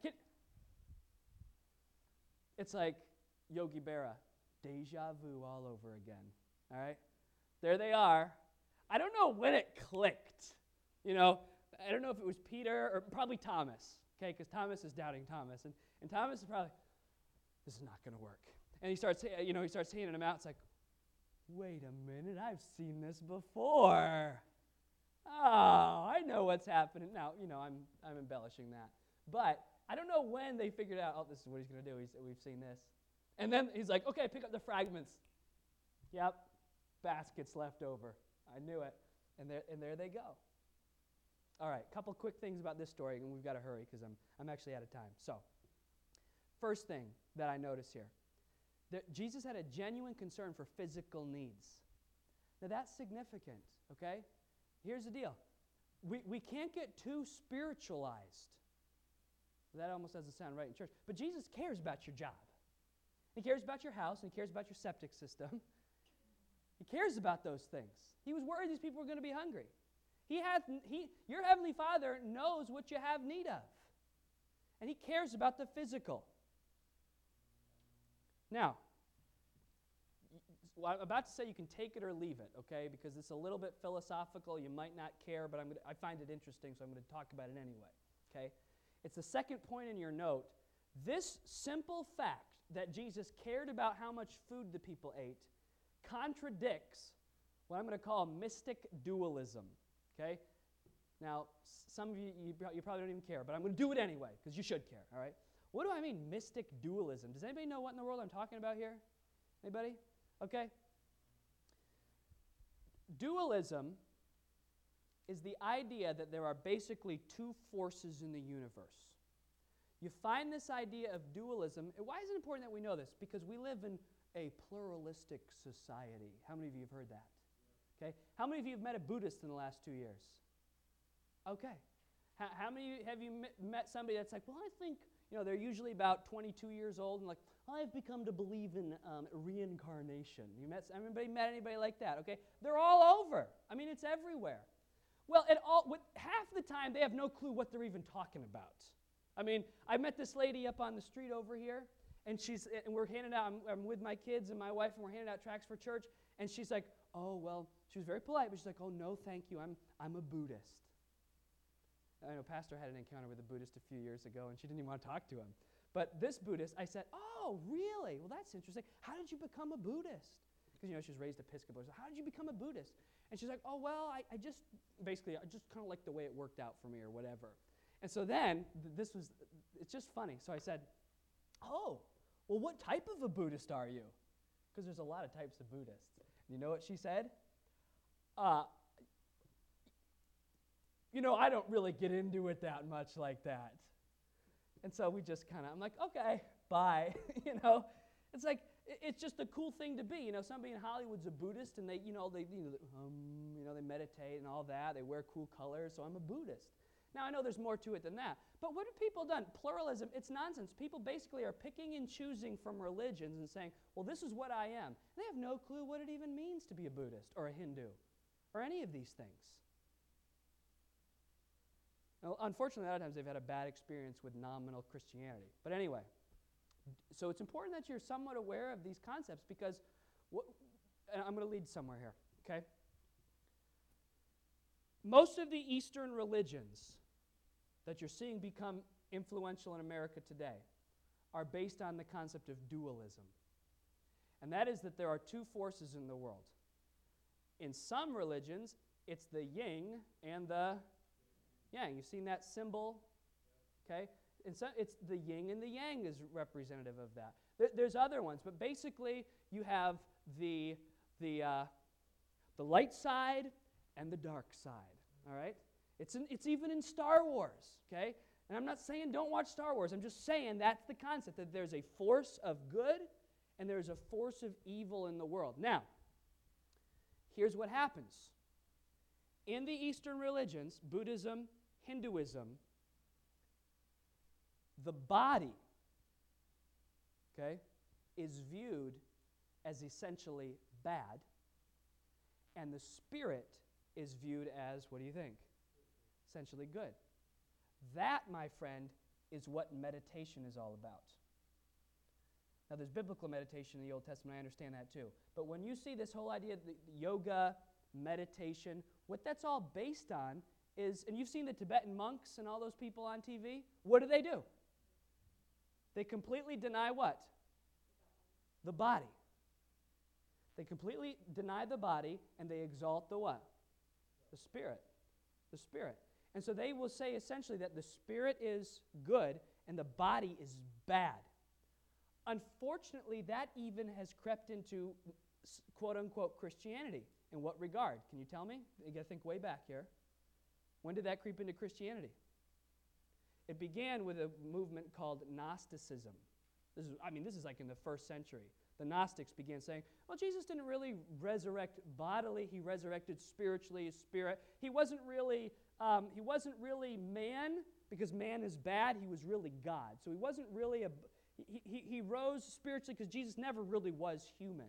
it's like Yogi Berra, deja vu all over again. All right? There they are. I don't know when it clicked. You know, I don't know if it was Peter or probably Thomas, okay, because Thomas is doubting Thomas. And Thomas is probably, this is not going to work. And he starts handing them out. It's like, wait a minute, I've seen this before. Oh, I know what's happening. Now, I'm embellishing that. But I don't know when they figured out, oh, this is what he's going to do. We've seen this. And then he's like, okay, pick up the fragments. Yep, baskets left over. I knew it. And there they go. All right, a couple quick things about this story, and we've got to hurry because I'm actually out of time. So, first thing that I notice here, that Jesus had a genuine concern for physical needs. Now, that's significant, okay? Here's the deal. We can't get too spiritualized. That almost doesn't sound right in church. But Jesus cares about your job. He cares about your house, and he cares about your septic system. He cares about those things. He was worried these people were going to be hungry. Your Heavenly Father knows what you have need of. And he cares about the physical. Now, I'm about to say you can take it or leave it, okay? Because it's a little bit philosophical. You might not care, but I find it interesting, so I'm going to talk about it anyway, okay? It's the second point in your note. This simple fact that Jesus cared about how much food the people ate contradicts what I'm going to call mystic dualism. Okay? Now, some of you probably don't even care, but I'm going to do it anyway, because you should care, all right? What do I mean, mystic dualism? Does anybody know what in the world I'm talking about here? Anybody? Okay. Dualism is the idea that there are basically 2 forces in the universe. You find this idea of dualism. Why is it important that we know this? Because we live in a pluralistic society. How many of you have heard that? Okay. How many of you have met a Buddhist in the last 2 years? Okay. How many have you met somebody that's like, well, I think, they're usually about 22 years old and like, I've become to believe in reincarnation. Anybody met anybody like that? Okay. They're all over. I mean, it's everywhere. Well, half the time they have no clue what they're even talking about. I mean, I met this lady up on the street over here, and we're handing out. I'm with my kids and my wife, and we're handing out tracts for church. And she's like, oh, well, she was very polite, but she's like, oh, no, thank you. I'm a Buddhist. I know Pastor had an encounter with a Buddhist a few years ago, and she didn't even want to talk to him. But this Buddhist, I said, oh, really? Well, that's interesting. How did you become a Buddhist? Because, she was raised Episcopal. So how did you become a Buddhist? And she's like, oh, well, I just kind of like the way it worked out for me or whatever. And so then, it's just funny. So I said, oh, well, what type of a Buddhist are you? Because there's a lot of types of Buddhists. And you know what she said? I don't really get into it that much like that. And so we just I'm like, okay, bye. It's like, it's just a cool thing to be. Somebody in Hollywood's a Buddhist, and they meditate and all that. They wear cool colors, so I'm a Buddhist. Now, I know there's more to it than that. But what have people done? Pluralism, it's nonsense. People basically are picking and choosing from religions and saying, well, this is what I am. They have no clue what it even means to be a Buddhist or a Hindu or any of these things. Now, unfortunately, a lot of times they've had a bad experience with nominal Christianity. But anyway, so it's important that you're somewhat aware of these concepts because, and I'm going to lead somewhere here, okay? Most of the Eastern religions that you're seeing become influential in America today are based on the concept of dualism. And that is that there are two forces in the world. In some religions, it's the yin and the yang. You've seen that symbol? Okay? And so it's the yin and the yang is representative of that. There's other ones, but basically you have the light side and the dark side. All right? It's even in Star Wars, okay? And I'm not saying don't watch Star Wars. I'm just saying that's the concept, that there's a force of good and there's a force of evil in the world. Now, here's what happens. In the Eastern religions, Buddhism, Hinduism, the body, okay, is viewed as essentially bad, and the spirit is viewed as, what do you think? Essentially good. That, my friend, is what meditation is all about. Now, there's biblical meditation in the Old Testament. I understand that too. But when you see this whole idea of the yoga, meditation, what that's all based on is, and you've seen the Tibetan monks and all those people on TV, what do? They completely deny what? The body. They completely deny the body, and they exalt the what? The spirit. The spirit. And so they will say essentially that the spirit is good and the body is bad. Unfortunately, that even has crept into quote-unquote Christianity. In what regard? Can you tell me? You got to think way back here. When did that creep into Christianity? It began with a movement called Gnosticism. This is like in the first century. The Gnostics began saying, well, Jesus didn't really resurrect bodily. He resurrected spiritually, his spirit. He wasn't really man, because man is bad. He was really God. So he wasn't really he rose spiritually because Jesus never really was human.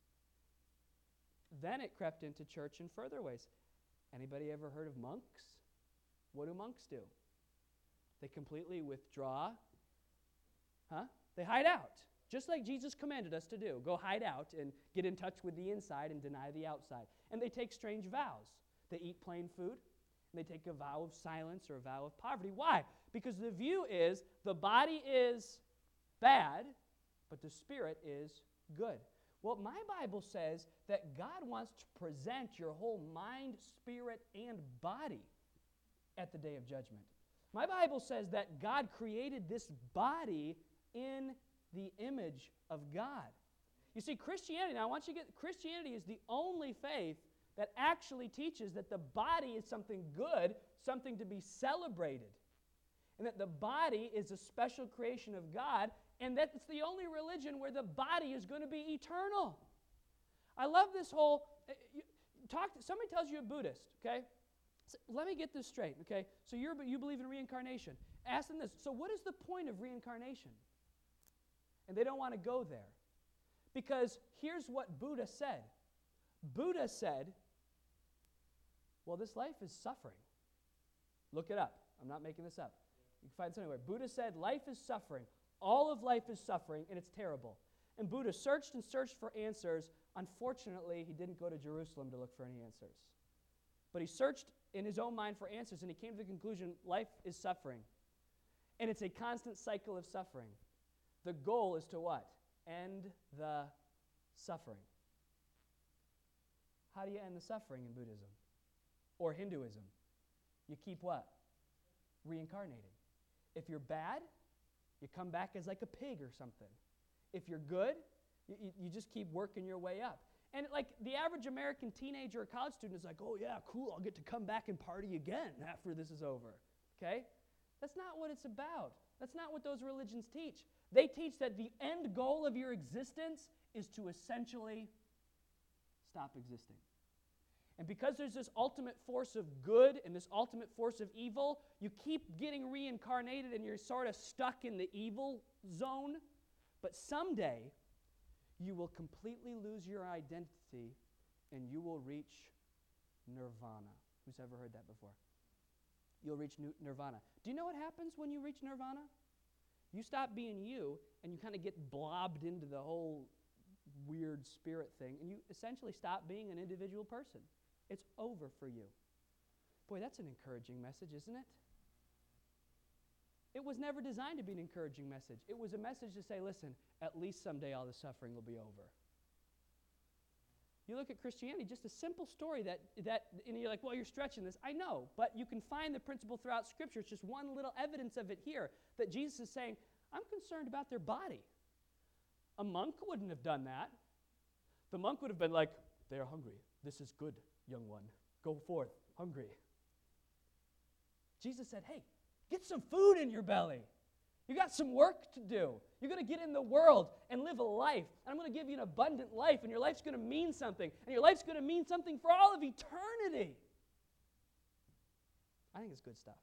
Then it crept into church in further ways. Anybody ever heard of monks? What do monks do? They completely withdraw. They hide out. Just like Jesus commanded us to do. Go hide out and get in touch with the inside and deny the outside. And they take strange vows. They eat plain food, and they take a vow of silence or a vow of poverty. Why? Because the view is the body is bad, but the spirit is good. Well, my Bible says that God wants to present your whole mind, spirit, and body at the day of judgment. My Bible says that God created this body in the image of God. You see, Christianity, now I want you to get, Christianity is the only faith that actually teaches that the body is something good, something to be celebrated, and that the body is a special creation of God, and that it's the only religion where the body is going to be eternal. I love this whole, somebody tells you a Buddhist, okay? So let me get this straight, okay? So you believe in reincarnation. Ask them this, so what is the point of reincarnation? And they don't want to go there. Because here's what Buddha said. Buddha said, well, this life is suffering. Look it up. I'm not making this up. You can find it anywhere. Buddha said, life is suffering. All of life is suffering, and it's terrible. And Buddha searched and searched for answers. Unfortunately, he didn't go to Jerusalem to look for any answers. But he searched in his own mind for answers, and he came to the conclusion life is suffering. And it's a constant cycle of suffering. The goal is to what? End the suffering. How do you end the suffering in Buddhism or Hinduism? You keep what? Reincarnating. If you're bad, you come back as like a pig or something. If you're good, you just keep working your way up. And like the average American teenager or college student is like, oh yeah, cool, I'll get to come back and party again after this is over. Okay? That's not what it's about. That's not what those religions teach. They teach that the end goal of your existence is to essentially stop existing. And because there's this ultimate force of good and this ultimate force of evil, you keep getting reincarnated and you're sort of stuck in the evil zone. But someday, you will completely lose your identity and you will reach nirvana. Who's ever heard that before? You'll reach nirvana. Do you know what happens when you reach nirvana? You stop being you and you kind of get blobbed into the whole weird spirit thing and you essentially stop being an individual person. It's over for you. Boy, that's an encouraging message, isn't it? It was never designed to be an encouraging message. It was a message to say, listen, at least someday all the suffering will be over. You look at Christianity, just a simple story that and you're like, well, you're stretching this. I know, but you can find the principle throughout Scripture. It's just one little evidence of it here, that Jesus is saying, I'm concerned about their body. A monk wouldn't have done that. The monk would have been like, they are hungry. This is good, young one. Go forth, hungry. Jesus said, hey, get some food in your belly. You got some work to do. You're going to get in the world and live a life. And I'm going to give you an abundant life, and your life's going to mean something. And your life's going to mean something for all of eternity. I think it's good stuff.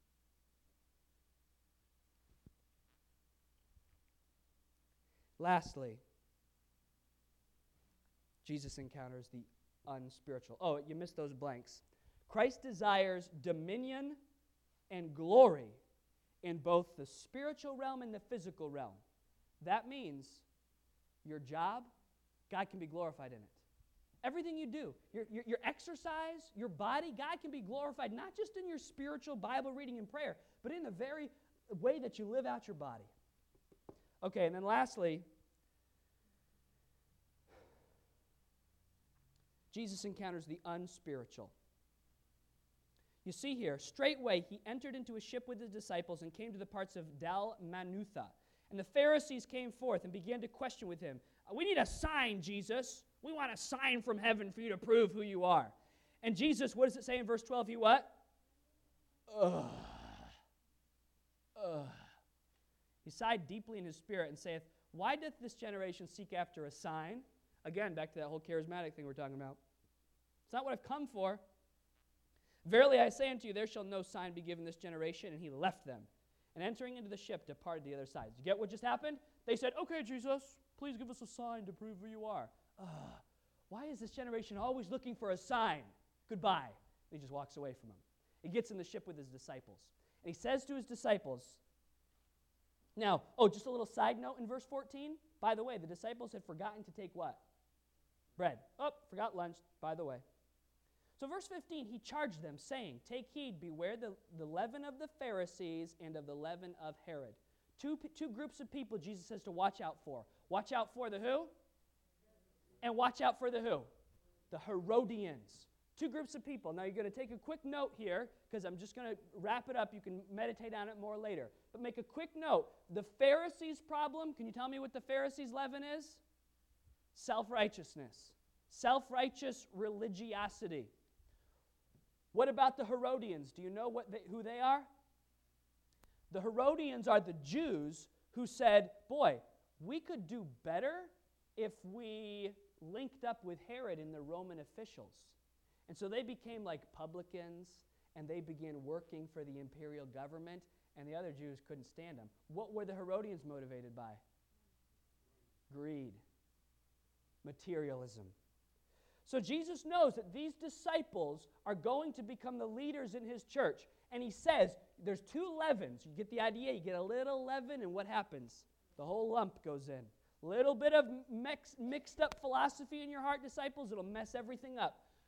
Lastly, Jesus encounters the unspiritual. Oh, you missed those blanks. Christ desires dominion and glory in both the spiritual realm and the physical realm. That means your job, God can be glorified in it. Everything you do, your exercise, your body, God can be glorified not just in your spiritual Bible reading and prayer, but in the very way that you live out your body. Okay, and then lastly, Jesus encounters the unspiritual. You see here, straightway he entered into a ship with his disciples and came to the parts of Dalmanutha. And the Pharisees came forth and began to question with him. We need a sign, Jesus. We want a sign from heaven for you to prove who you are. And Jesus, what does it say in verse 12? He what? He sighed deeply in his spirit and saith, why doth this generation seek after a sign? Again, back to that whole charismatic thing we're talking about. It's not what I've come for. Verily I say unto you, there shall no sign be given this generation. And he left them. And entering into the ship, departed the other side. Did you get what just happened? They said, okay, Jesus, please give us a sign to prove who you are. Why is this generation always looking for a sign? Goodbye. And he just walks away from them. He gets in the ship with his disciples. And he says to his disciples, now, just a little side note in verse 14. By the way, the disciples had forgotten to take what? Bread. Forgot lunch, by the way. So verse 15, he charged them, saying, take heed, beware the leaven of the Pharisees and of the leaven of Herod. Two groups of people Jesus says to watch out for. Watch out for the who? And watch out for the who? The Herodians. Two groups of people. Now you're going to take a quick note here, because I'm just going to wrap it up. You can meditate on it more later. But make a quick note. The Pharisees' problem, can you tell me what the Pharisees' leaven is? Self-righteousness. Self-righteous religiosity. What about the Herodians? Do you know who they are? The Herodians are the Jews who said, boy, we could do better if we linked up with Herod and the Roman officials. And so they became like publicans, and they began working for the imperial government, and the other Jews couldn't stand them. What were the Herodians motivated by? Greed. Materialism. So Jesus knows that these disciples are going to become the leaders in his church. And he says, there's two leavens. You get the idea? You get a little leaven, and what happens? The whole lump goes in. Little bit of mixed up philosophy in your heart, disciples, it'll mess everything up.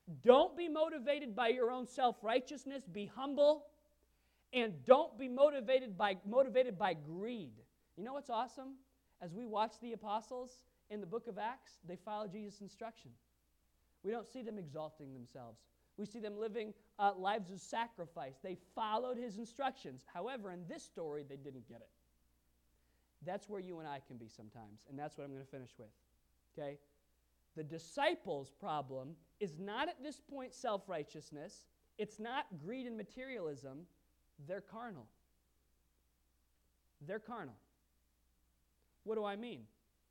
Don't be motivated by your own self-righteousness. Be humble. And don't be motivated by greed. You know what's awesome? As we watch the apostles in the book of Acts, they follow Jesus' instruction. We don't see them exalting themselves. We see them living lives of sacrifice. They followed his instructions. However, in this story, they didn't get it. That's where you and I can be sometimes, and that's what I'm going to finish with. Okay? The disciples' problem is not at this point self-righteousness. It's not greed and materialism. They're carnal. They're carnal. What do I mean?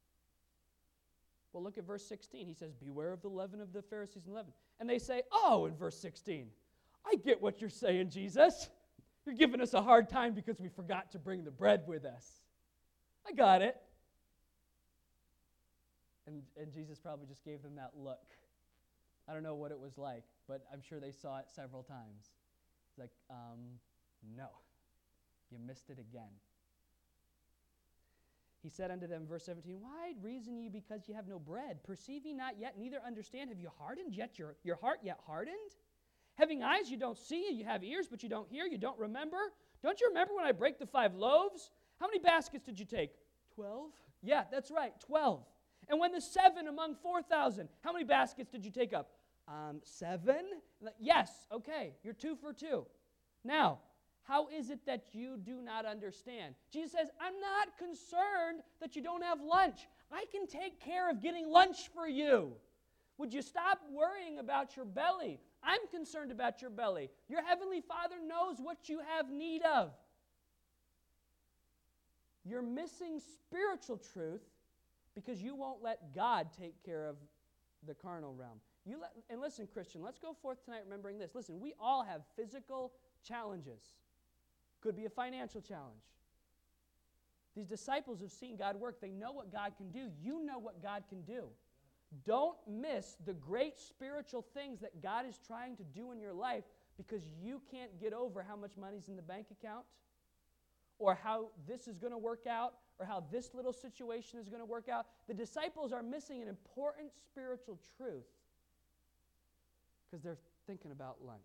Well, look at verse 16. He says, beware of the leaven of the Pharisees and leaven. And they say, oh, in verse 16, I get what you're saying, Jesus. You're giving us a hard time because we forgot to bring the bread with us. I got it. And Jesus probably just gave them that look. I don't know what it was like, but I'm sure they saw it several times. It's like, no, you missed it again. He said unto them, verse 17, why reason ye because ye have no bread? Perceive ye not yet, neither understand? Have you hardened yet your heart yet hardened? Having eyes you don't see, you have ears but you don't hear, you don't remember? Don't you remember when I break the 5 loaves? How many baskets did you take? 12? Yeah, that's right, 12. And when the 7 among 4,000, how many baskets did you take up? 7? Yes, okay, you're 2 for 2. Now, how is it that you do not understand? Jesus says, I'm not concerned that you don't have lunch. I can take care of getting lunch for you. Would you stop worrying about your belly? I'm concerned about your belly. Your heavenly Father knows what you have need of. You're missing spiritual truth because you won't let God take care of the carnal realm. And listen, Christian, let's go forth tonight remembering this. Listen, we all have physical challenges. Could be a financial challenge. These disciples have seen God work. They know what God can do. You know what God can do. Don't miss the great spiritual things that God is trying to do in your life because you can't get over how much money's in the bank account or how this is going to work out or how this little situation is going to work out. The disciples are missing an important spiritual truth because they're thinking about lunch.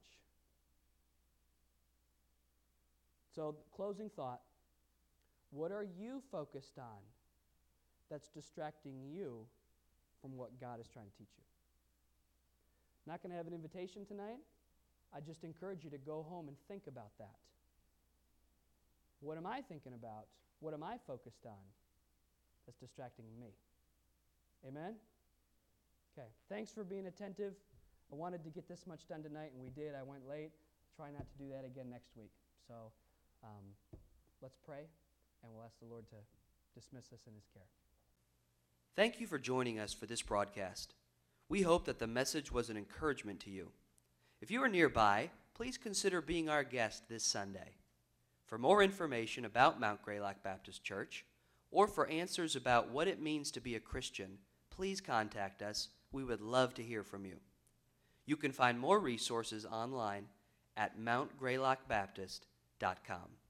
So, closing thought, what are you focused on that's distracting you from what God is trying to teach you? Not going to have an invitation tonight. I just encourage you to go home and think about that. What am I thinking about? What am I focused on that's distracting me? Amen? Okay, thanks for being attentive. I wanted to get this much done tonight, and we did. I went late. Try not to do that again next week. So let's pray, and we'll ask the Lord to dismiss us in his care. Thank you for joining us for this broadcast. We hope that the message was an encouragement to you. If you are nearby, please consider being our guest this Sunday. For more information about Mount Greylock Baptist Church, or for answers about what it means to be a Christian, please contact us. We would love to hear from you. You can find more resources online at mountgreylockbaptist.com.